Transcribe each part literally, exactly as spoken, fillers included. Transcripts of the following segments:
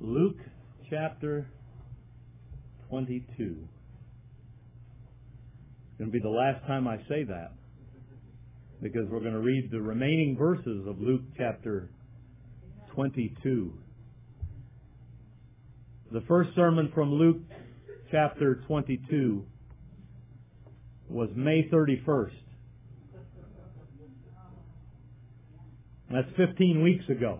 Luke chapter twenty-two. It's going to be the last time I say that, because we're going to read the remaining verses of Luke chapter twenty-two. The first sermon from Luke chapter twenty-two was May thirty-first. That's fifteen weeks ago.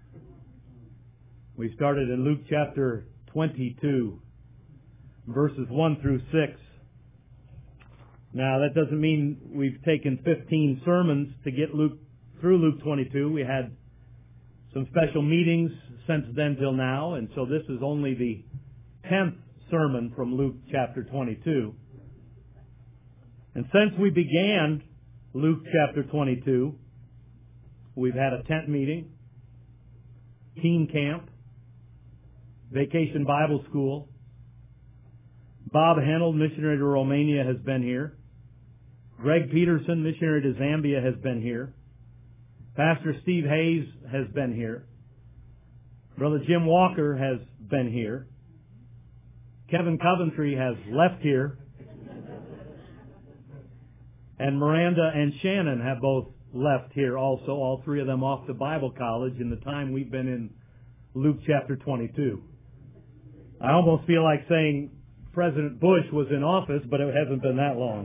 We started in Luke chapter twenty-two, verses one through six. Now, that doesn't mean we've taken fifteen sermons to get Luke through Luke twenty-two. We had some special meetings since then till now, and so this is only the tenth sermon from Luke chapter twenty-two. And since we began Luke chapter twenty-two, we've had a tent meeting, teen camp, Vacation Bible School. Bob Henold, missionary to Romania, has been here. Greg Peterson, missionary to Zambia, has been here. Pastor Steve Hayes has been here. Brother Jim Walker has been here. Kevin Coventry has left here. And Miranda and Shannon have both left here also, all three of them off to Bible college in the time we've been in Luke chapter twenty-two. I almost feel like saying President Bush was in office, but it hasn't been that long.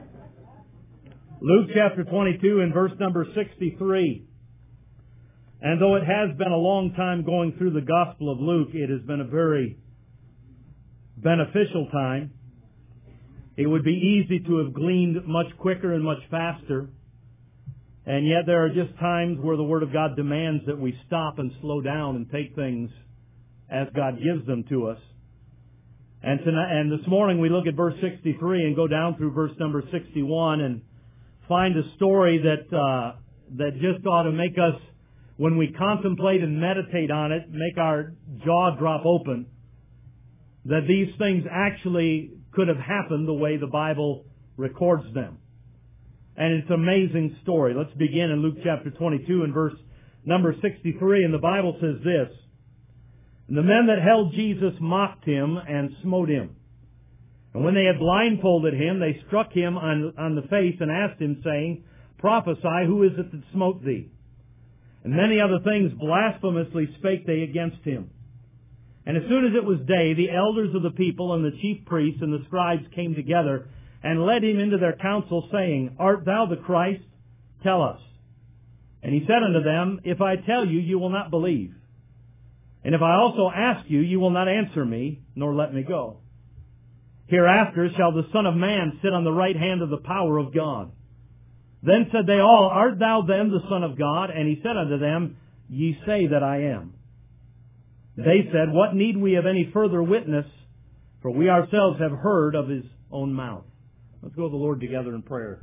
Luke chapter twenty-two and verse number sixty-three. And though it has been a long time going through the Gospel of Luke, it has been a very beneficial time. It would be easy to have gleaned much quicker and much faster. And yet there are just times where the Word of God demands that we stop and slow down and take things as God gives them to us. And tonight, and this morning we look at verse sixty-three and go down through verse number sixty-one and find a story that uh, that just ought to make us, when we contemplate and meditate on it, make our jaw drop open, that these things actually could have happened the way the Bible records them. And it's an amazing story. Let's begin in Luke chapter twenty-two and verse number sixty-three. And the Bible says this: "And the men that held Jesus mocked him and smote him. And when they had blindfolded him, they struck him on, on the face and asked him, saying, Prophesy, who is it that smote thee? And many other things blasphemously spake they against him. And as soon as it was day, the elders of the people and the chief priests and the scribes came together and led him into their council, saying, Art thou the Christ? Tell us. And he said unto them, If I tell you, you will not believe. And if I also ask you, you will not answer me, nor let me go. Hereafter shall the Son of Man sit on the right hand of the power of God. Then said they all, Art thou then the Son of God? And he said unto them, Ye say that I am. They said, What need we of any further witness? For we ourselves have heard of his own mouth." Let's go to the Lord together in prayer.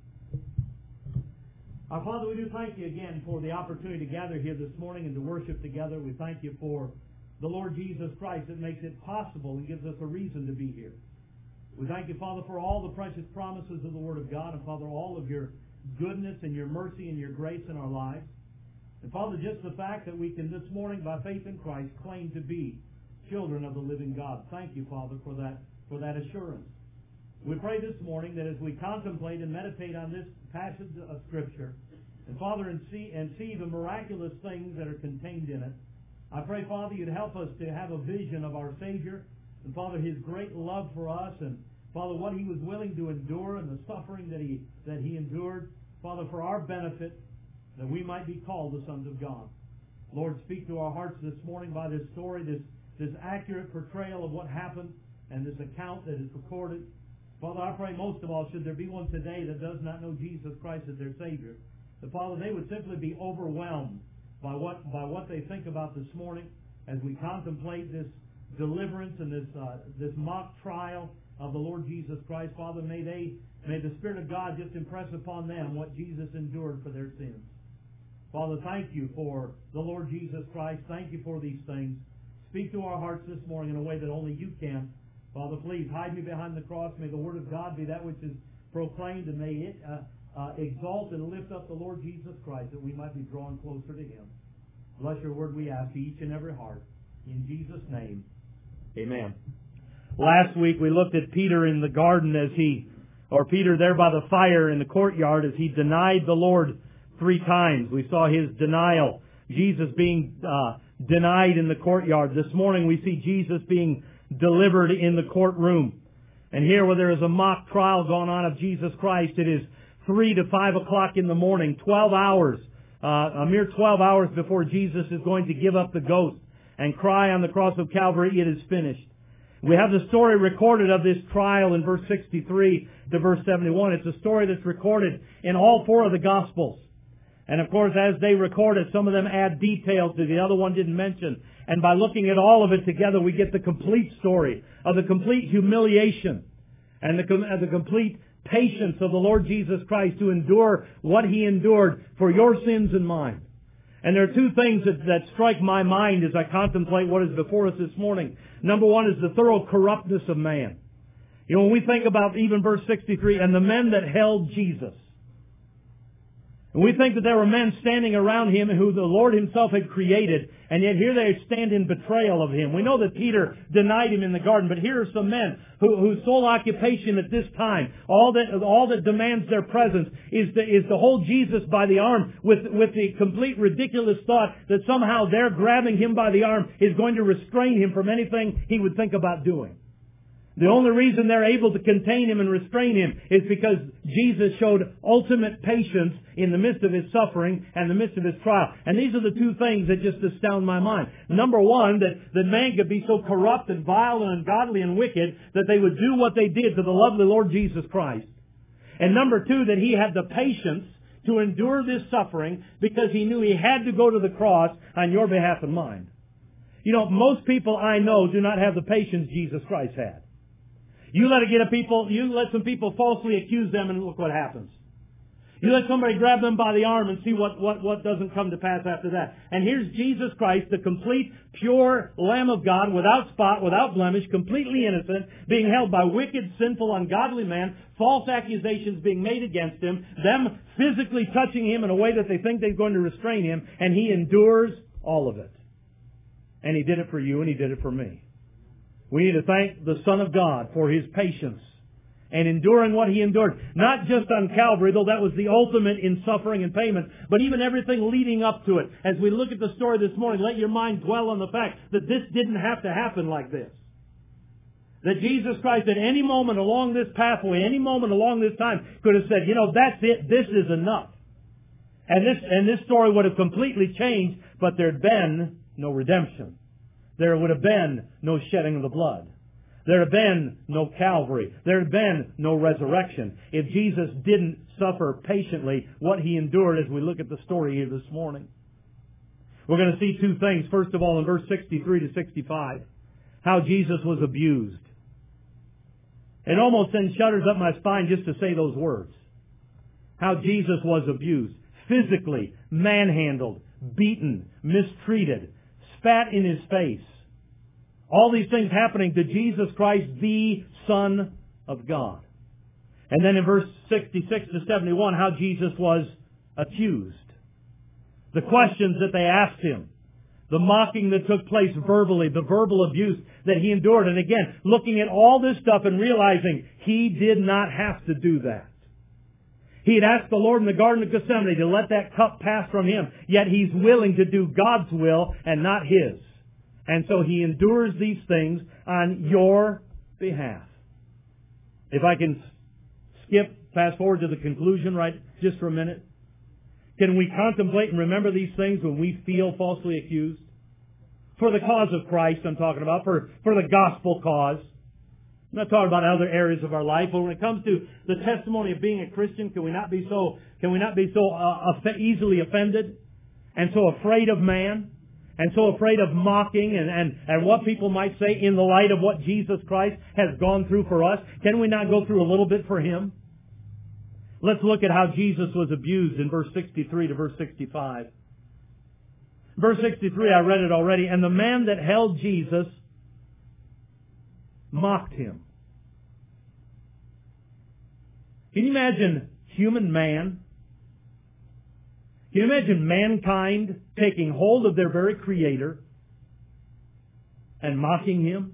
Our Father, we do thank you again for the opportunity to gather here this morning and to worship together. We thank you for the Lord Jesus Christ that makes it possible and gives us a reason to be here. We thank you, Father, for all the precious promises of the Word of God, and Father, all of your goodness and your mercy and your grace in our lives. And Father, just the fact that we can this morning, by faith in Christ, claim to be children of the living God. Thank you, Father, for that, for that assurance. We pray this morning that as we contemplate and meditate on this passage of Scripture, and Father, and see, and see the miraculous things that are contained in it, I pray, Father, you'd help us to have a vision of our Savior, and Father, his great love for us, and Father, what he was willing to endure and the suffering that he that he endured, Father, for our benefit, that we might be called the sons of God. Lord, speak to our hearts this morning by this story, this, this accurate portrayal of what happened, and this account that is recorded. Father, I pray most of all, should there be one today that does not know Jesus Christ as their Savior, that, Father, they would simply be overwhelmed by what by what they think about this morning as we contemplate this deliverance and this uh, this mock trial of the Lord Jesus Christ. Father, may they may the Spirit of God just impress upon them what Jesus endured for their sins. Father, thank you for the Lord Jesus Christ. Thank you for these things. Speak to our hearts this morning in a way that only you can. Father, please hide me behind the cross. May the Word of God be that which is proclaimed, and may it uh, uh, exalt and lift up the Lord Jesus Christ, that we might be drawn closer to Him. Bless your Word, we ask, to each and every heart. In Jesus' name, amen. Last week we looked at Peter in the garden as he, or Peter there by the fire in the courtyard as he denied the Lord three times. We saw his denial. Jesus being uh, denied in the courtyard. This morning we see Jesus being delivered in the courtroom. And here where there is a mock trial going on of Jesus Christ, it is three to five o'clock in the morning, twelve hours, uh, a mere twelve hours before Jesus is going to give up the ghost and cry on the cross of Calvary, "It is finished." We have the story recorded of this trial in verse sixty-three to verse seventy-one. It's a story that's recorded in all four of the Gospels. And of course, as they record it, some of them add details that the other one didn't mention. And by looking at all of it together, we get the complete story of the complete humiliation and the, the complete patience of the Lord Jesus Christ to endure what He endured for your sins and mine. And there are two things that, that strike my mind as I contemplate what is before us this morning. Number one is the thorough corruptness of man. You know, when we think about even verse sixty-three, and the men that held Jesus. And we think that there were men standing around Him who the Lord Himself had created, and yet here they stand in betrayal of Him. We know that Peter denied Him in the garden, but here are some men who, whose sole occupation at this time, all that, all that demands their presence, is to, is to hold Jesus by the arm with, with the complete ridiculous thought that somehow their grabbing Him by the arm is going to restrain Him from anything He would think about doing. The only reason they're able to contain Him and restrain Him is because Jesus showed ultimate patience in the midst of His suffering and the midst of His trial. And these are the two things that just astound my mind. Number one, that, that man could be so corrupt and vile and ungodly and wicked that they would do what they did to the lovely Lord Jesus Christ. And number two, that He had the patience to endure this suffering because He knew He had to go to the cross on your behalf and mine. You know, most people I know do not have the patience Jesus Christ had. You let it get a people, you let some people falsely accuse them and look what happens. You let somebody grab them by the arm and see what, what, what doesn't come to pass after that. And here's Jesus Christ, the complete, pure Lamb of God, without spot, without blemish, completely innocent, being held by wicked, sinful, ungodly men, false accusations being made against Him, them physically touching Him in a way that they think they're going to restrain Him, and He endures all of it. And He did it for you and He did it for me. We need to thank the Son of God for His patience and enduring what He endured. Not just on Calvary, though that was the ultimate in suffering and payment, but even everything leading up to it. As we look at the story this morning, let your mind dwell on the fact that this didn't have to happen like this. That Jesus Christ at any moment along this pathway, any moment along this time, could have said, you know, that's it, this is enough. And this, and this story would have completely changed, but there'd been no redemption. There would have been no shedding of the blood. There had been no Calvary. There had been no resurrection if Jesus didn't suffer patiently what He endured as we look at the story here this morning. We're going to see two things. First of all, in verse sixty-three to sixty-five, how Jesus was abused. It almost sends shudders up my spine just to say those words. How Jesus was abused. Physically, manhandled, beaten, mistreated, spat in His face. All these things happening to Jesus Christ, the Son of God. And then in verse sixty-six to seventy-one, how Jesus was accused. The questions that they asked Him. The mocking that took place verbally. The verbal abuse that He endured. And again, looking at all this stuff and realizing He did not have to do that. He had asked the Lord in the Garden of Gethsemane to let that cup pass from Him. Yet He's willing to do God's will and not His. And so He endures these things on your behalf. If I can skip, fast forward to the conclusion right just for a minute. Can we contemplate and remember these things when we feel falsely accused? For the cause of Christ I'm talking about, for, for the gospel cause. I'm not talking about other areas of our life, but when it comes to the testimony of being a Christian, can we not be so, can we not be so uh, easily offended and so afraid of man? And so afraid of mocking and, and, and what people might say in the light of what Jesus Christ has gone through for us. Can we not go through a little bit for Him? Let's look at how Jesus was abused in verse sixty-three to verse sixty-five. Verse sixty-three, I read it already. And the man that held Jesus mocked Him. Can you imagine human man? Can you imagine mankind taking hold of their very Creator and mocking Him?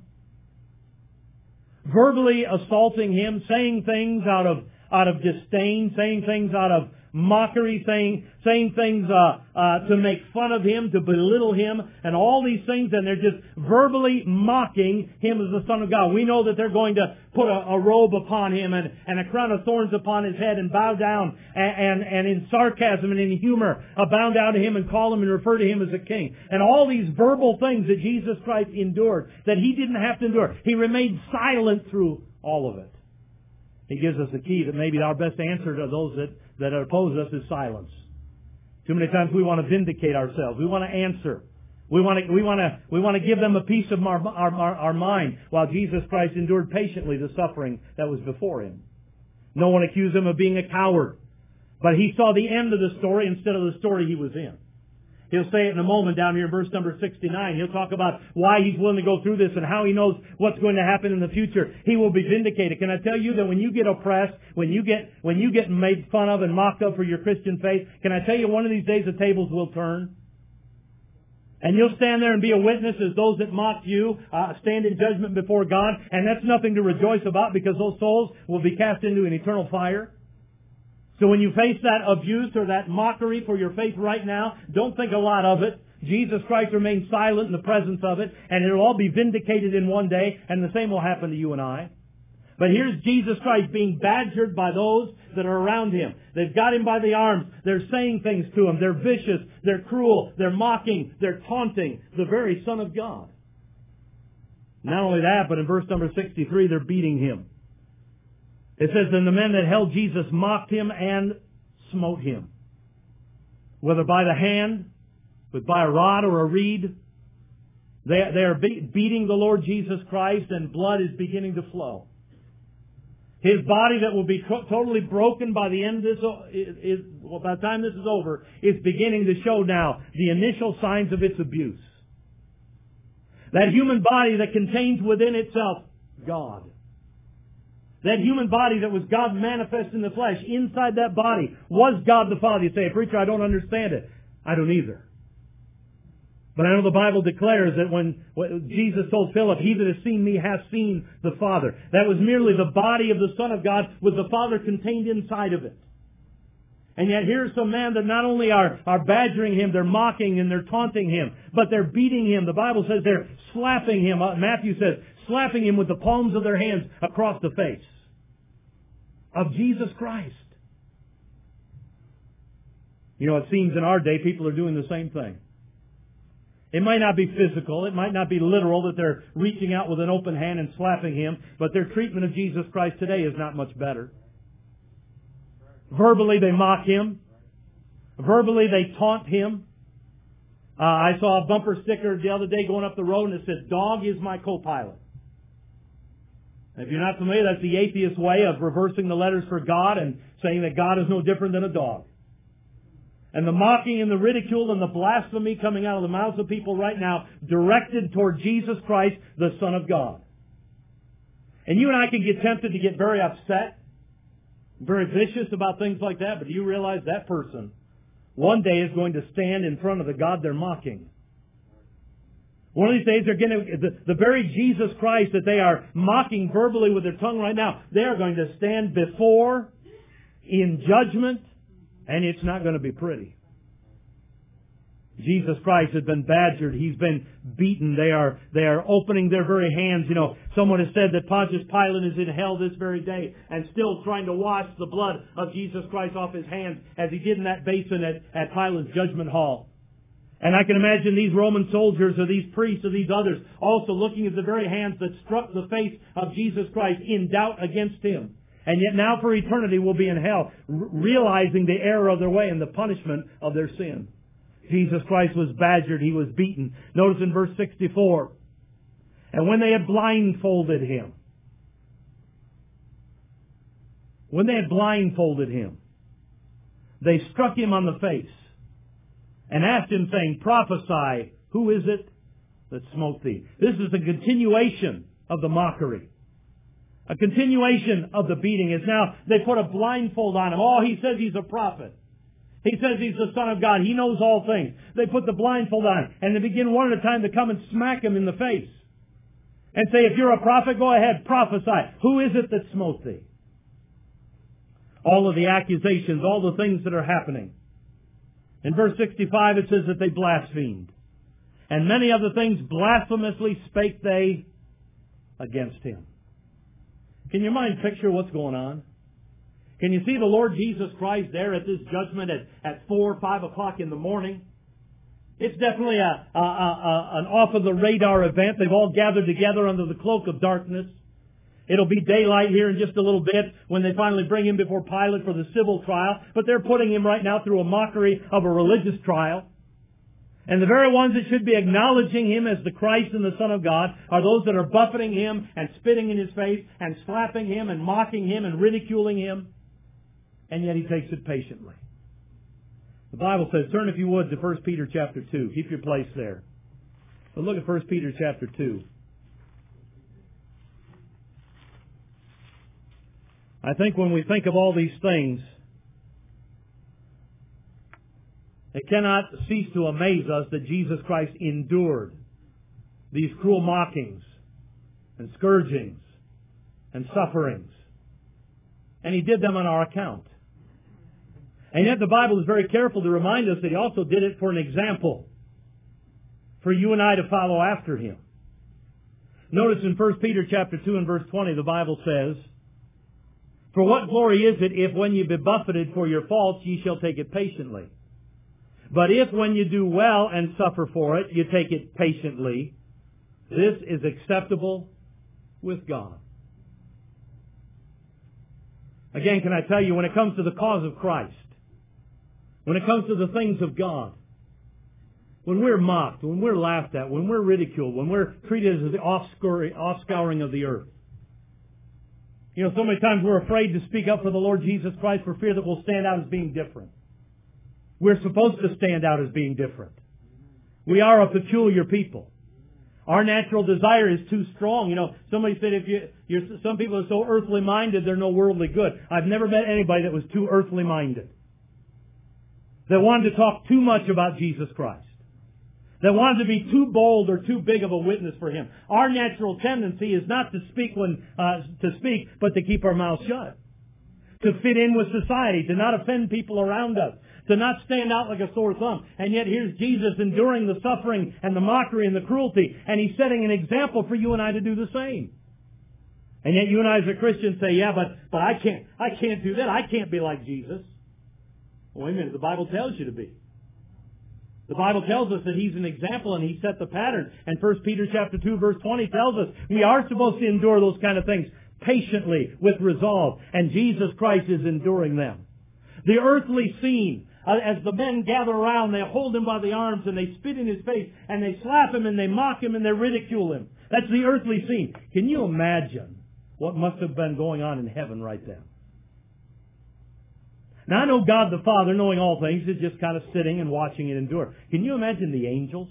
Verbally assaulting Him, saying things out of out of disdain, saying things out of mockery, saying saying things uh, uh, to make fun of Him, to belittle Him, and all these things, and they're just verbally mocking Him as the Son of God. We know that they're going to put a, a robe upon Him and, and a crown of thorns upon His head and bow down and, and, and in sarcasm and in humor uh, bow down to Him and call Him and refer to Him as a king. And all these verbal things that Jesus Christ endured that He didn't have to endure. He remained silent through all of it. He gives us the key that maybe our best answer to those that, that oppose us is silence. Too many times we want to vindicate ourselves. We want to answer. We want to, we want to, we want to give them a piece of our, our, our, our mind while Jesus Christ endured patiently the suffering that was before Him. No one accused Him of being a coward. But He saw the end of the story instead of the story He was in. He'll say it in a moment down here in verse number sixty-nine. He'll talk about why He's willing to go through this and how He knows what's going to happen in the future. He will be vindicated. Can I tell you that when you get oppressed, when you get, when you get made fun of and mocked up for your Christian faith, can I tell you one of these days the tables will turn? And you'll stand there and be a witness as those that mocked you uh, stand in judgment before God. And that's nothing to rejoice about because those souls will be cast into an eternal fire. So when you face that abuse or that mockery for your faith right now, don't think a lot of it. Jesus Christ remains silent in the presence of it, and it'll all be vindicated in one day, and the same will happen to you and I. But here's Jesus Christ being badgered by those that are around Him. They've got Him by the arms. They're saying things to Him. They're vicious. They're cruel. They're mocking. They're taunting the very Son of God. Not only that, but in verse number sixty-three, they're beating Him. It says, "Then the men that held Jesus mocked Him and smote Him, whether by the hand, but by a rod or a reed." They, they are be- beating the Lord Jesus Christ, and blood is beginning to flow. His body that will be co- totally broken by the end of this, is, is, well, by the time this is over, is beginning to show now the initial signs of its abuse. That human body that contains within itself God. That human body that was God manifest in the flesh, inside that body, was God the Father. You say, "Preacher, I don't understand it." I don't either. But I know the Bible declares that when, when Jesus told Philip, "He that has seen me hath seen the Father." That was merely the body of the Son of God with the Father contained inside of it. And yet here's some men that not only are, are badgering Him, they're mocking and they're taunting Him, but they're beating Him. The Bible says they're slapping Him. Matthew says, slapping Him with the palms of their hands across the face of Jesus Christ. You know, it seems in our day people are doing the same thing. It might not be physical, it might not be literal that they're reaching out with an open hand and slapping Him, but their treatment of Jesus Christ today is not much better. Verbally they mock Him. Verbally they taunt Him. Uh, I saw a bumper sticker the other day going up the road and it said, "Dog is my co-pilot." If you're not familiar, that's the atheist way of reversing the letters for God and saying that God is no different than a dog. And the mocking and the ridicule and the blasphemy coming out of the mouths of people right now directed toward Jesus Christ, the Son of God. And you and I can get tempted to get very upset, very vicious about things like that, but do you realize that person one day is going to stand in front of the God they're mocking? One of these days, they're going to, the, the very Jesus Christ that they are mocking verbally with their tongue right now, they are going to stand before in judgment, and it's not going to be pretty. Jesus Christ has been badgered. He's been beaten. They are, they are opening their very hands. You know, someone has said that Pontius Pilate is in hell this very day and still trying to wash the blood of Jesus Christ off his hands as he did in that basin at, at Pilate's judgment hall. And I can imagine these Roman soldiers or these priests or these others also looking at the very hands that struck the face of Jesus Christ in doubt against Him. And yet now for eternity will be in hell, r- realizing the error of their way and the punishment of their sin. Jesus Christ was badgered. He was beaten. Notice in verse sixty-four, "And when they had blindfolded Him," when they had blindfolded Him, they struck Him on the face and asked Him, saying, "Prophesy, who is it that smote thee?" This is a continuation of the mockery. A continuation of the beating is now they put a blindfold on Him. Oh, He says He's a prophet. He says He's the Son of God. He knows all things. They put the blindfold on Him and they begin one at a time to come and smack Him in the face. and say, if you're a prophet, go ahead, prophesy. Who is it that smote thee? All of the accusations, all the things that are happening. In verse sixty-five it says that they blasphemed. And many other things blasphemously spake they against him. Can your mind picture what's going on? Can you see the Lord Jesus Christ there at this judgment at, at four or five o'clock in the morning? It's definitely a, a, a, a, an off-of-the-radar event. They've all gathered together under the cloak of darkness. It'll be daylight here in just a little bit when they finally bring him before Pilate for the civil trial. But they're putting him right now through a mockery of a religious trial. And the very ones that should be acknowledging him as the Christ and the Son of God are those that are buffeting him and spitting in his face and slapping him and mocking him and ridiculing him. And yet he takes it patiently. The Bible says, turn if you would to First Peter chapter two. Keep your place there. But look at First Peter chapter two. I think when we think of all these things, it cannot cease to amaze us that Jesus Christ endured these cruel mockings and scourgings and sufferings. And He did them on our account. And yet the Bible is very careful to remind us that He also did it for an example, for you and I to follow after Him. Notice in First Peter chapter two and verse twenty, the Bible says, for what glory is it if when you be buffeted for your faults ye shall take it patiently? But if when you do well and suffer for it, you take it patiently, this is acceptable with God. Again, can I tell you, when it comes to the cause of Christ, when it comes to the things of God, when we're mocked, when we're laughed at, when we're ridiculed, when we're treated as the offscouring of the earth, you know, so many times we're afraid to speak up for the Lord Jesus Christ for fear that we'll stand out as being different. We're supposed to stand out as being different. We are a peculiar people. Our natural desire is too strong. You know, somebody said if you, you're, some people are so earthly minded, they're no worldly good. I've never met anybody that was too earthly minded. That wanted to talk too much about Jesus Christ. That wanted to be too bold or too big of a witness for Him. Our natural tendency is not to speak when uh, to speak, but to keep our mouths shut. To fit in with society, to not offend people around us, to not stand out like a sore thumb. And yet here's Jesus enduring the suffering and the mockery and the cruelty, and He's setting an example for you and I to do the same. And yet you and I as a Christian say, yeah, but, but I can't, I can't do that. I can't be like Jesus. Well, wait a minute, the Bible tells you to be. The Bible tells us that He's an example and He set the pattern. And First Peter chapter two verse twenty tells us we are supposed to endure those kind of things patiently with resolve. And Jesus Christ is enduring them. The earthly scene, uh, as the men gather around, they hold Him by the arms and they spit in His face and they slap Him and they mock Him and they ridicule Him. That's the earthly scene. Can you imagine what must have been going on in heaven right then? Now I know God the Father, knowing all things, is just kind of sitting and watching it endure. Can you imagine the angels?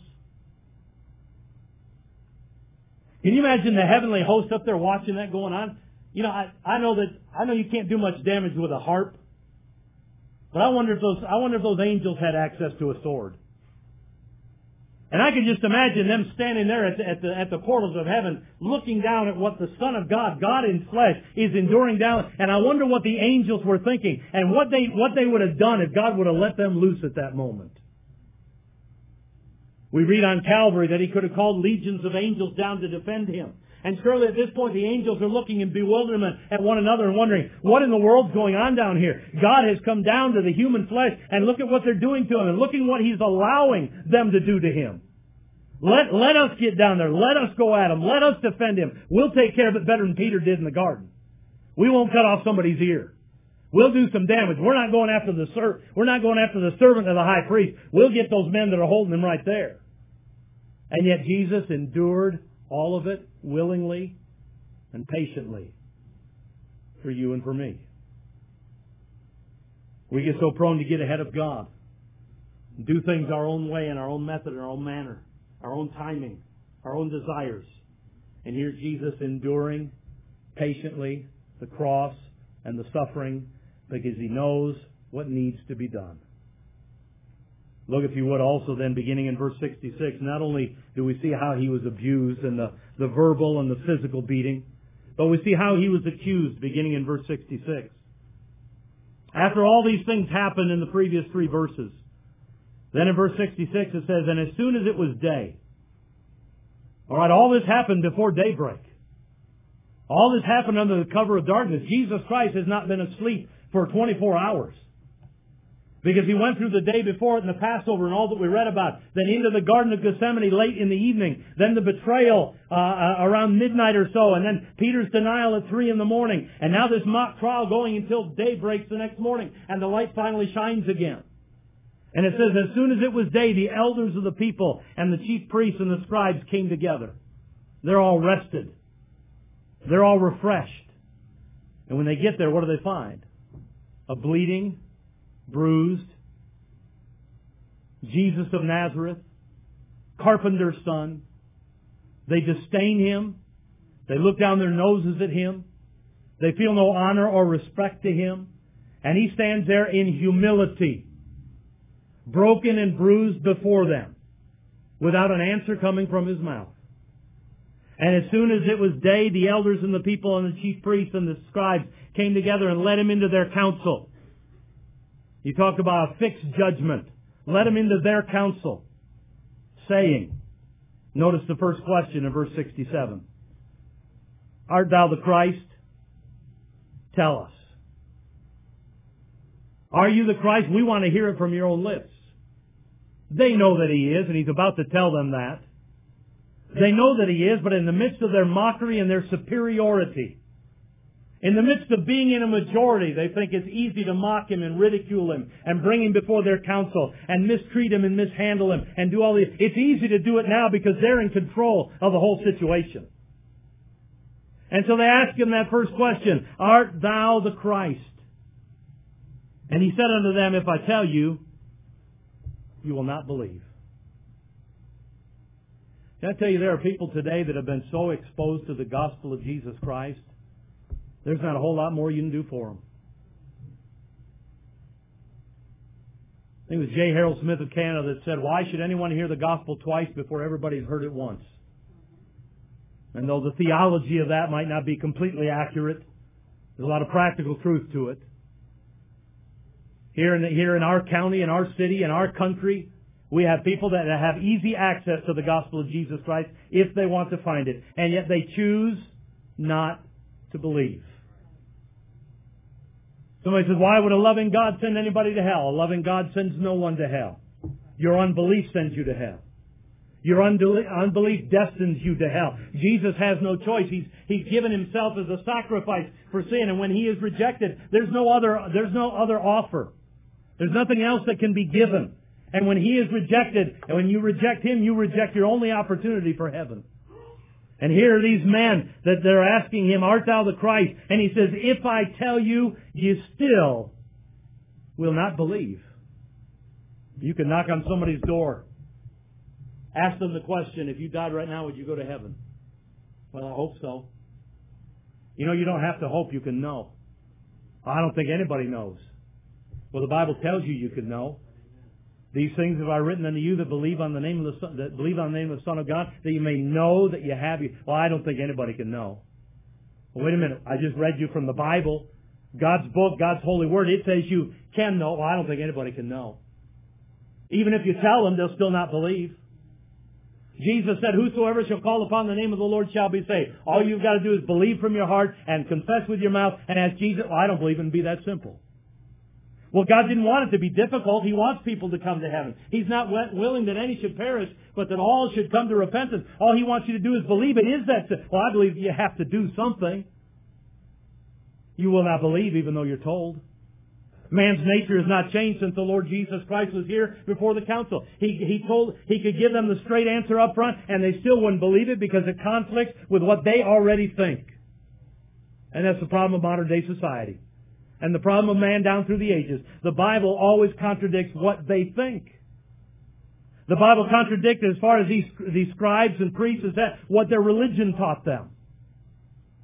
Can you imagine the heavenly host up there watching that going on? You know, I, I know that I know you can't do much damage with a harp, but I wonder if those I wonder if those angels had access to a sword. And I can just imagine them standing there at the, at the, at the portals of heaven, looking down at what the Son of God, God in flesh, is enduring down. And I wonder what the angels were thinking and what they, what they would have done if God would have let them loose at that moment. We read on Calvary that He could have called legions of angels down to defend Him. And surely at this point the angels are looking in bewilderment at one another and wondering, what in the world's going on down here? God has come down to the human flesh and look at what they're doing to Him and look at what He's allowing them to do to Him. Let, let us get down there. Let us go at Him. Let us defend Him. We'll take care of it better than Peter did in the garden. We won't cut off somebody's ear. We'll do some damage. We're not going after the ser- we're not going after the servant of the high priest. We'll get those men that are holding Him right there. And yet Jesus endured all of it willingly and patiently for you and for me. We get so prone to get ahead of God, do things our own way in our own method, in our own manner, our own timing, our own desires. And here's Jesus enduring patiently the cross and the suffering because He knows what needs to be done. Look, if you would, also then, beginning in verse sixty-six, not only do we see how he was abused and the, the verbal and the physical beating, but we see how he was accused, beginning in verse sixty-six. After all these things happened in the previous three verses, then in verse sixty-six it says, and as soon as it was day. All right, all this happened before daybreak. All this happened under the cover of darkness. Jesus Christ has not been asleep for twenty-four hours. Because he went through the day before it in the Passover and all that we read about. Then into the Garden of Gethsemane late in the evening. Then the betrayal uh, uh, around midnight or so. And then Peter's denial at three in the morning. And now this mock trial going until day breaks the next morning. And the light finally shines again. And it says, as soon as it was day, the elders of the people and the chief priests and the scribes came together. They're all rested. They're all refreshed. And when they get there, what do they find? A bleeding, bruised Jesus of Nazareth, carpenter's son. They disdain him. They look down their noses at him. They feel no honor or respect to him. And he stands there in humility, broken and bruised before them, without an answer coming from his mouth. And as soon as it was day, the elders and the people and the chief priests and the scribes came together and led him into their council. He talked about a fixed judgment. Led him into their council, saying, notice the first question in verse sixty-seven. Art thou the Christ? Tell us. Are you the Christ? We want to hear it from your own lips. They know that he is, and he's about to tell them that. They know that he is, but in the midst of their mockery and their superiority, in the midst of being in a majority, they think it's easy to mock him and ridicule him and bring him before their council and mistreat him and mishandle him and do all these. It's easy to do it now because they're in control of the whole situation. And so they ask him that first question, art thou the Christ? And he said unto them, if I tell you, you will not believe. Can I tell you, there are people today that have been so exposed to the gospel of Jesus Christ, there's not a whole lot more you can do for them. I think it was J. Harold Smith of Canada that said, why should anyone hear the gospel twice before everybody's heard it once? And though the theology of that might not be completely accurate, there's a lot of practical truth to it. Here in, the, here in our county, in our city, in our country, we have people that have easy access to the gospel of Jesus Christ if they want to find it. And yet they choose not to believe. Somebody says, why would a loving God send anybody to hell? A loving God sends no one to hell. Your unbelief sends you to hell. Your unbelief destines you to hell. Jesus has no choice. He's, he's given himself as a sacrifice for sin. And when he is rejected, there's no other, there's no other offer. There's nothing else that can be given. And when he is rejected, and when you reject him, you reject your only opportunity for heaven. And here are these men that they're asking him, art thou the Christ? And he says, if I tell you, you still will not believe. You can knock on somebody's door. Ask them the question, if you died right now, would you go to heaven? Well, I hope so. You know, you don't have to hope, you can know. I don't think anybody knows. Well, the Bible tells you you can know. These things have I written unto you that believe on the name of the Son, that believe on the name of the Son of God, that you may know that you have you. Well, I don't think anybody can know. Well, wait a minute. I just read you from the Bible, God's book, God's holy word. It says you can know. Well, I don't think anybody can know. Even if you tell them, they'll still not believe. Jesus said, whosoever shall call upon the name of the Lord shall be saved. All you've got to do is believe from your heart and confess with your mouth and ask Jesus. Well, I don't believe it can be that simple. Well, God didn't want it to be difficult. He wants people to come to heaven. He's not willing that any should perish, but that all should come to repentance. All He wants you to do is believe. It is that simple. Well, I believe you have to do something. You will not believe even though you're told. Man's nature has not changed since the Lord Jesus Christ was here before the council. He, he told, He could give them the straight answer up front, and they still wouldn't believe it because it conflicts with what they already think. And that's the problem of modern day society. And the problem of man down through the ages. The Bible always contradicts what they think. The Bible contradicts, as far as these, these scribes and priests, is that what their religion taught them.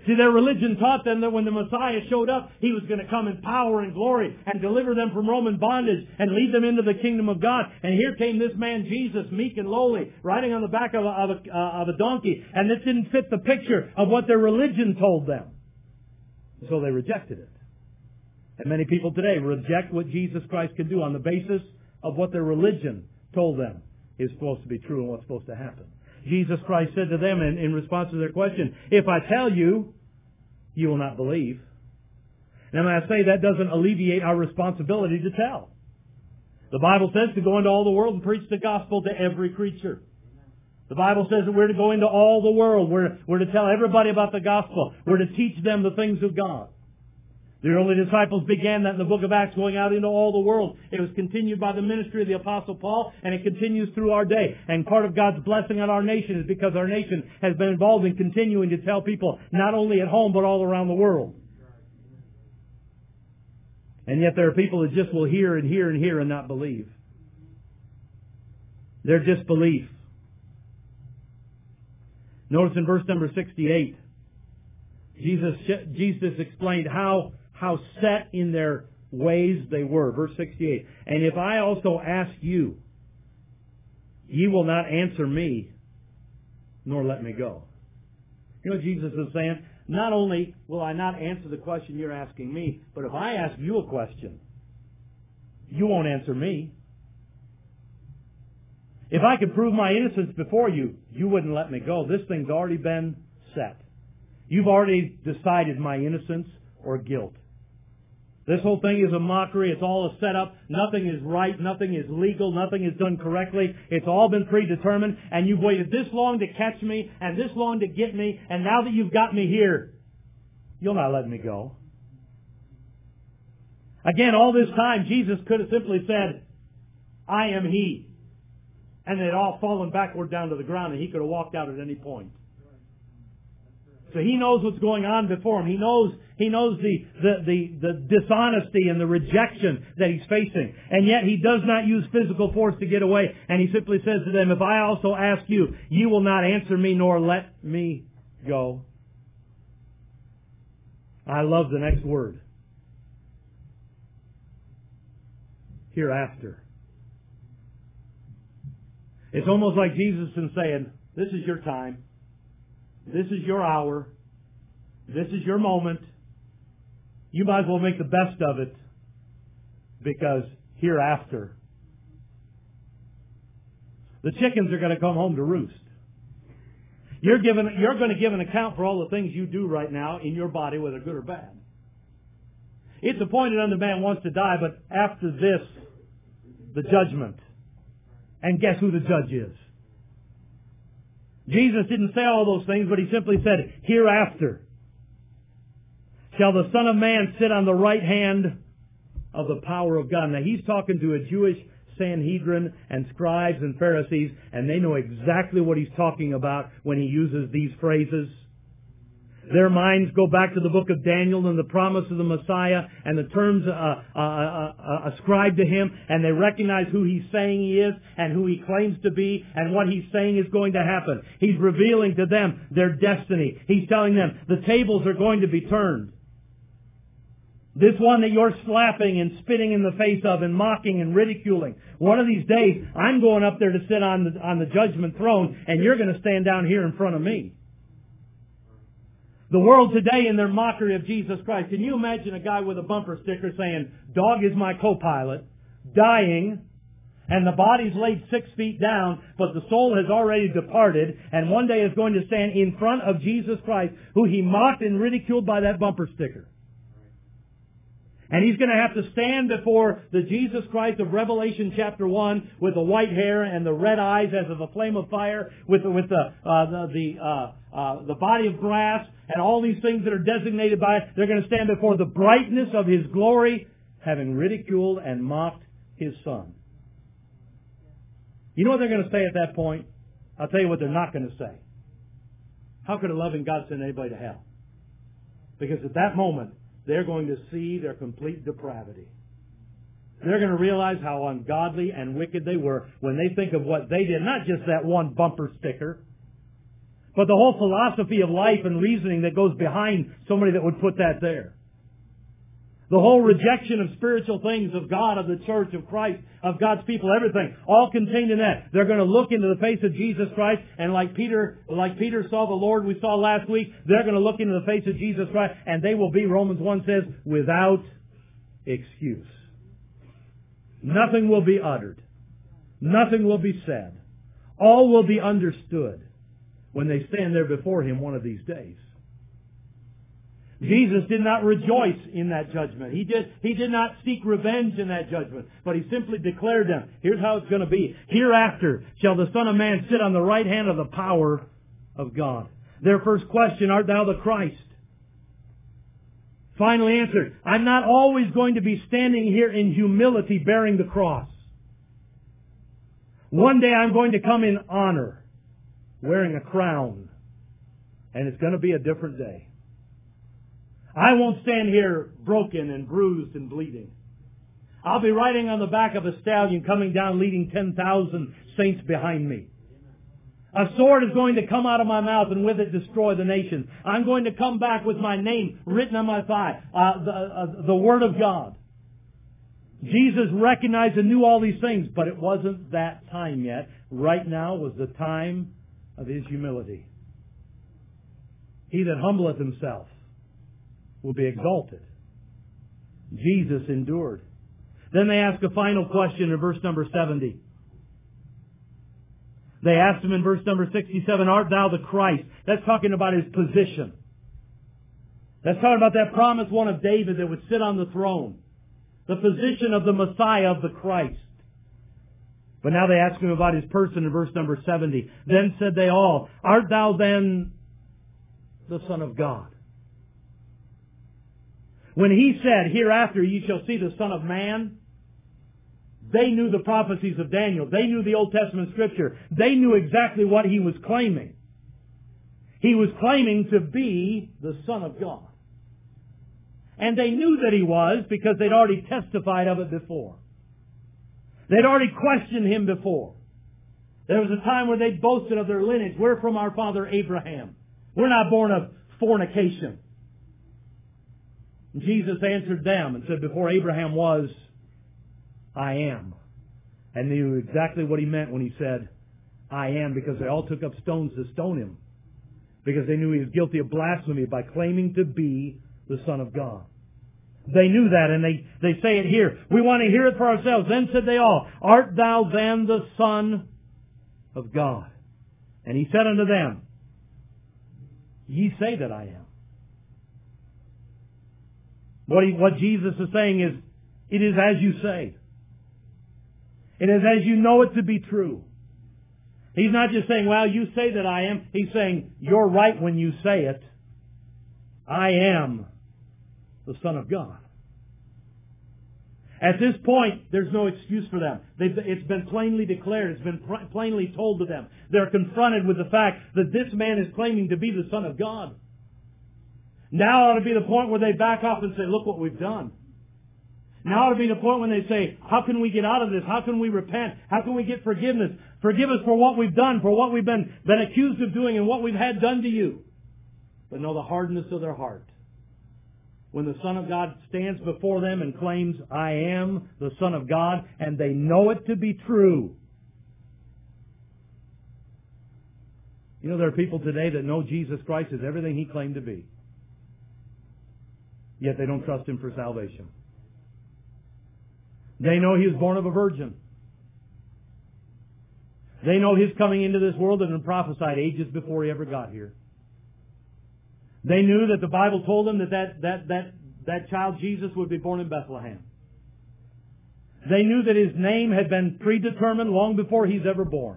See, their religion taught them that when the Messiah showed up, He was going to come in power and glory and deliver them from Roman bondage and lead them into the kingdom of God. And here came this man Jesus, meek and lowly, riding on the back of a, of a, uh, of a donkey. And this didn't fit the picture of what their religion told them. So they rejected it. And many people today reject what Jesus Christ can do on the basis of what their religion told them is supposed to be true and what's supposed to happen. Jesus Christ said to them in, in response to their question, if I tell you, you will not believe. Now, when I say that doesn't alleviate our responsibility to tell. The Bible says to go into all the world and preach the gospel to every creature. The Bible says that we're to go into all the world. We're, we're to tell everybody about the gospel. We're to teach them the things of God. The early disciples began that in the book of Acts, going out into all the world. It was continued by the ministry of the Apostle Paul, and it continues through our day. And part of God's blessing on our nation is because our nation has been involved in continuing to tell people, not only at home, but all around the world. And yet there are people that just will hear and hear and hear and not believe. Their disbelief. Notice in verse number sixty-eight, Jesus, Jesus explained how How set in their ways they were. Verse sixty-eight. And if I also ask you, ye will not answer me, nor let me go. You know what Jesus is saying? Not only will I not answer the question you're asking me, but if I ask you a question, you won't answer me. If I could prove my innocence before you, you wouldn't let me go. This thing's already been set. You've already decided my innocence or guilt. This whole thing is a mockery. It's all a setup. Nothing is right. Nothing is legal. Nothing is done correctly. It's all been predetermined. And you've waited this long to catch me and this long to get me. And now that you've got me here, you'll not let me go. Again, all this time, Jesus could have simply said, I am He. And they'd all fallen backward down to the ground and He could have walked out at any point. So He knows what's going on before Him. He knows He knows the, the, the, the dishonesty and the rejection that He's facing. And yet He does not use physical force to get away. And He simply says to them, if I also ask you, you will not answer me nor let me go. I love the next word. Hereafter. It's almost like Jesus is saying, this is your time. This is your hour. This is your moment. You might as well make the best of it, because hereafter, the chickens are going to come home to roost. You're given, you're going to give an account for all the things you do right now in your body, whether good or bad. It's appointed unto man once to die, but after this, the judgment. And guess who the judge is? Jesus didn't say all those things, but He simply said, hereafter shall the Son of Man sit on the right hand of the power of God. Now He's talking to a Jewish Sanhedrin and scribes and Pharisees, and they know exactly what He's talking about when He uses these phrases. Their minds go back to the book of Daniel and the promise of the Messiah and the terms uh, uh, uh, uh, ascribed to Him, and they recognize who He's saying He is and who He claims to be and what He's saying is going to happen. He's revealing to them their destiny. He's telling them the tables are going to be turned. This one that you're slapping and spitting in the face of and mocking and ridiculing, one of these days I'm going up there to sit on the, on the judgment throne, and you're going to stand down here in front of me. The world today, in their mockery of Jesus Christ, can you imagine a guy with a bumper sticker saying, dog is my co-pilot, dying, and the body's laid six feet down, but the soul has already departed, and one day is going to stand in front of Jesus Christ, who He mocked and ridiculed by that bumper sticker. And He's going to have to stand before the Jesus Christ of Revelation chapter one with the white hair and the red eyes as of a flame of fire, with the, with the uh, the the, uh, uh, the body of brass and all these things that are designated by it. They're going to stand before the brightness of His glory, having ridiculed and mocked His Son. You know what they're going to say at that point? I'll tell you what they're not going to say. How could a loving God send anybody to hell? Because at that moment, they're going to see their complete depravity. They're going to realize how ungodly and wicked they were when they think of what they did. Not just that one bumper sticker, but the whole philosophy of life and reasoning that goes behind somebody that would put that there. The whole rejection of spiritual things, of God, of the church, of Christ, of God's people, everything, all contained in that. They're going to look into the face of Jesus Christ, and like Peter, like Peter saw the Lord we saw last week, they're going to look into the face of Jesus Christ, and they will be, Romans one says, without excuse. Nothing will be uttered. Nothing will be said. All will be understood when they stand there before Him one of these days. Jesus did not rejoice in that judgment. He did, he did not seek revenge in that judgment, but He simply declared them, here's how it's going to be. Hereafter shall the Son of Man sit on the right hand of the power of God. Their first question, art thou the Christ? Finally answered, I'm not always going to be standing here in humility bearing the cross. One day I'm going to come in honor, wearing a crown, and it's going to be a different day. I won't stand here broken and bruised and bleeding. I'll be riding on the back of a stallion coming down leading ten thousand saints behind me. A sword is going to come out of my mouth and with it destroy the nations. I'm going to come back with my name written on my thigh, uh, the, uh, the Word of God. Jesus recognized and knew all these things, but it wasn't that time yet. Right now was the time of His humility. He that humbleth himself will be exalted. Jesus endured. Then they ask a final question in verse number seventy. They asked Him in verse number sixty-seven, art thou the Christ? That's talking about His position. That's talking about that promised one of David that would sit on the throne. The position of the Messiah, of the Christ. But now they ask Him about His person in verse number seventy. Then said they all, art thou then the Son of God? When He said, hereafter ye shall see the Son of Man, they knew the prophecies of Daniel. They knew the Old Testament Scripture. They knew exactly what He was claiming. He was claiming to be the Son of God. And they knew that He was because they'd already testified of it before. They'd already questioned Him before. There was a time where they boasted of their lineage. We're from our father Abraham. We're not born of fornication. And Jesus answered them and said, before Abraham was, I am. And they knew exactly what He meant when He said, I am, because they all took up stones to stone Him. Because they knew He was guilty of blasphemy by claiming to be the Son of God. They knew that, and they, they say it here. We want to hear it for ourselves. Then said they all, art thou then the Son of God? And He said unto them, ye say that I am. What, he, what Jesus is saying is, it is as you say. It is as you know it to be true. He's not just saying, well, you say that I am. He's saying, you're right when you say it. I am the Son of God. At this point, there's no excuse for them. They've, it's been plainly declared. It's been pr- plainly told to them. They're confronted with the fact that this man is claiming to be the Son of God. Now ought to be the point where they back off and say, look what we've done. Now ought to be the point when they say, how can we get out of this? How can we repent? How can we get forgiveness? Forgive us for what we've done, for what we've been, been accused of doing and what we've had done to you. But know the hardness of their heart. When the Son of God stands before them and claims, I am the Son of God, and they know it to be true. You know, there are people today that know Jesus Christ is everything He claimed to be. Yet they don't trust Him for salvation. They know He was born of a virgin. They know His coming into this world had been prophesied ages before He ever got here. They knew that the Bible told them that that, that, that that child Jesus would be born in Bethlehem. They knew that His name had been predetermined long before He's ever born.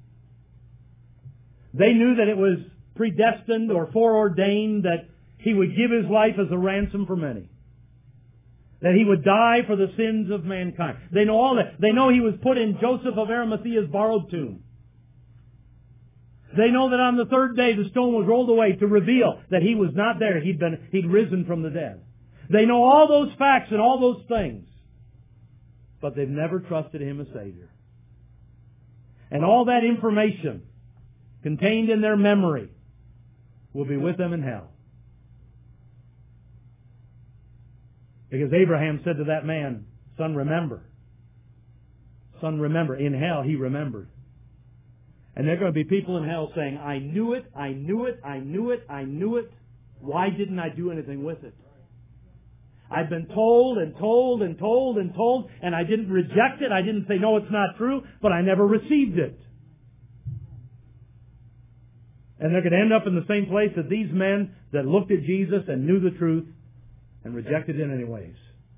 They knew that it was predestined or foreordained that He would give His life as a ransom for many. That He would die for the sins of mankind. They know all that. They know He was put in Joseph of Arimathea's borrowed tomb. They know that on the third day the stone was rolled away to reveal that He was not there. He'd been, he'd risen from the dead. They know all those facts and all those things. But they've never trusted Him as Savior. And all that information contained in their memory will be with them in hell. Because Abraham said to that man, son, remember. Son, remember. In hell, he remembered. And there are going to be people in hell saying, I knew it, I knew it, I knew it, I knew it. Why didn't I do anything with it? I've been told and told and told and told, and I didn't reject it. I didn't say, no, it's not true, but I never received it. And they're going to end up in the same place that these men that looked at Jesus and knew the truth and rejected it anyways.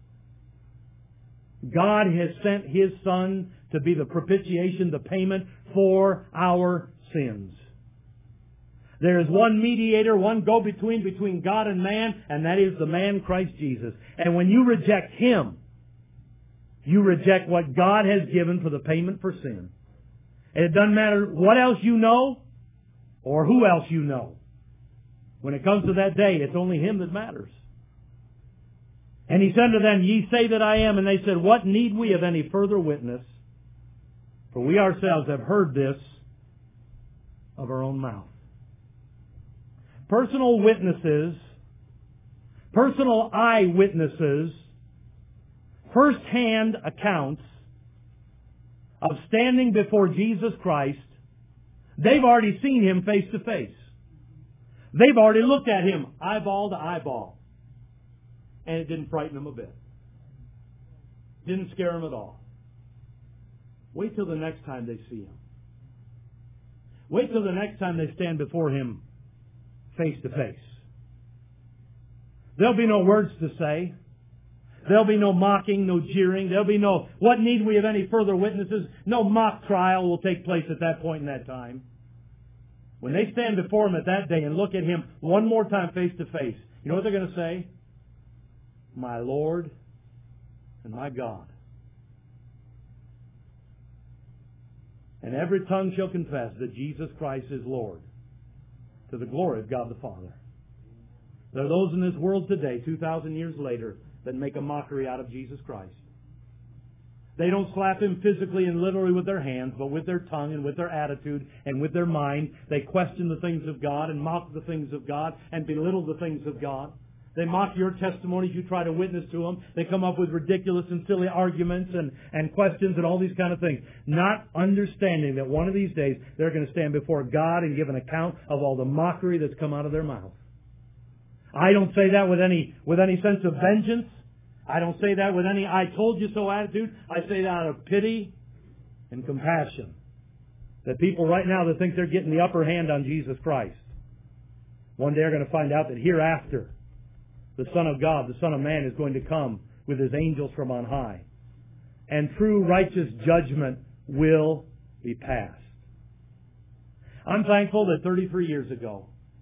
God has sent His Son to be the propitiation, the payment for our sins. There is one mediator, one go-between between God and man, and that is the man Christ Jesus. And when you reject Him, you reject what God has given for the payment for sin. And it doesn't matter what else you know or who else you know. When it comes to that day, it's only Him that matters. And He said to them, ye say that I am. And they said, what need we of any further witness? For we ourselves have heard this of our own mouth. Personal witnesses, personal eyewitnesses, first-hand accounts of standing before Jesus Christ. They've already seen Him face to face. They've already looked at Him eyeball to eyeball. And it didn't frighten them a bit. Didn't scare them at all. Wait till the next time they see Him. Wait till the next time they stand before Him face to face. There'll be no words to say. There'll be no mocking, no jeering. There'll be no, what need we of any further witnesses? No mock trial will take place at that point in that time. When they stand before Him at that day and look at Him one more time face to face, you know what they're going to say? My Lord and my God. And every tongue shall confess that Jesus Christ is Lord, to the glory of God the Father. There are those in this world today, two thousand years later, that make a mockery out of Jesus Christ. They don't slap Him physically and literally with their hands, but with their tongue and with their attitude and with their mind. They question the things of God and mock the things of God and belittle the things of God. They mock your testimonies. You try to witness to them. They come up with ridiculous and silly arguments and, and questions and all these kind of things. Not understanding that one of these days they're going to stand before God and give an account of all the mockery that's come out of their mouth. I don't say that with any, with any sense of vengeance. I don't say that with any I told you so attitude. I say that out of pity and compassion. That people right now that think they're getting the upper hand on Jesus Christ, one day are going to find out that hereafter the Son of God, the Son of Man, is going to come with His angels from on high. And true righteous judgment will be passed. I'm thankful that thirty-three years ago,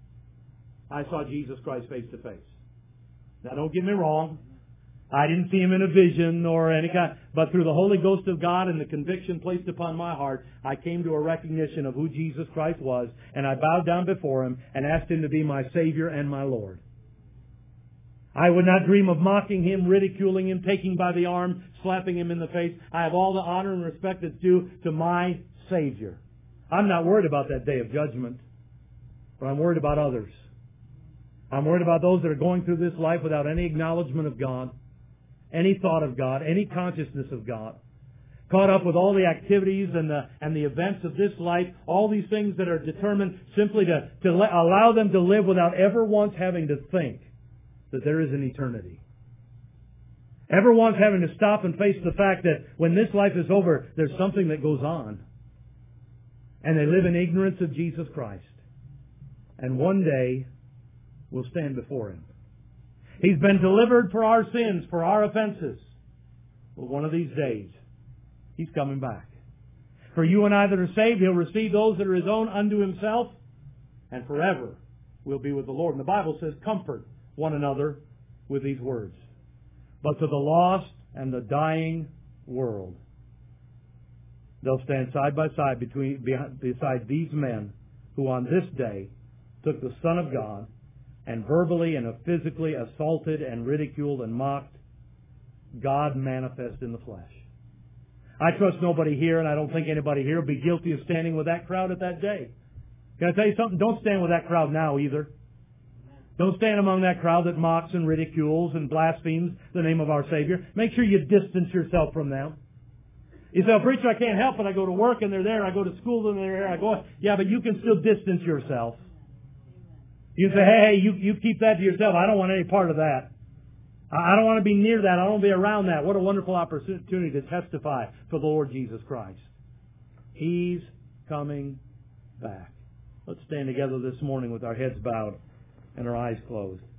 I saw Jesus Christ face to face. Now don't get me wrong. I didn't see Him in a vision or any kind, but through the Holy Ghost of God and the conviction placed upon my heart, I came to a recognition of who Jesus Christ was, and I bowed down before Him and asked Him to be my Savior and my Lord. I would not dream of mocking Him, ridiculing Him, taking by the arm, slapping Him in the face. I have all the honor and respect that's due to my Savior. I'm not worried about that day of judgment, but I'm worried about others. I'm worried about those that are going through this life without any acknowledgement of God, any thought of God, any consciousness of God, caught up with all the activities and the and the events of this life, all these things that are determined simply to, to let, allow them to live without ever once having to think that there is an eternity. Ever once having to stop and face the fact that when this life is over, there's something that goes on. And they live in ignorance of Jesus Christ. And one day, we'll stand before Him. He's been delivered for our sins, for our offenses. But one of these days, He's coming back. For you and I that are saved, He'll receive those that are His own unto Himself, and forever we'll be with the Lord. And the Bible says, comfort one another with these words. But to the lost and the dying world, they'll stand side by side between, beside these men who on this day took the Son of God and verbally and physically assaulted and ridiculed and mocked God manifest in the flesh. I trust nobody here, and I don't think anybody here will be guilty of standing with that crowd at that day. Can I tell you something? Don't stand with that crowd now either. Don't stand among that crowd that mocks and ridicules and blasphemes the name of our Savior. Make sure you distance yourself from them. You say, "Oh, preacher, I can't help it. I go to work and they're there. I go to school and they're there. I go..." Yeah, but you can still distance yourself. You say, "Hey, hey, you, you keep that to yourself. I don't want any part of that. I don't want to be near that. I don't want to be around that." What a wonderful opportunity to testify for the Lord Jesus Christ. He's coming back. Let's stand together this morning with our heads bowed and our eyes closed.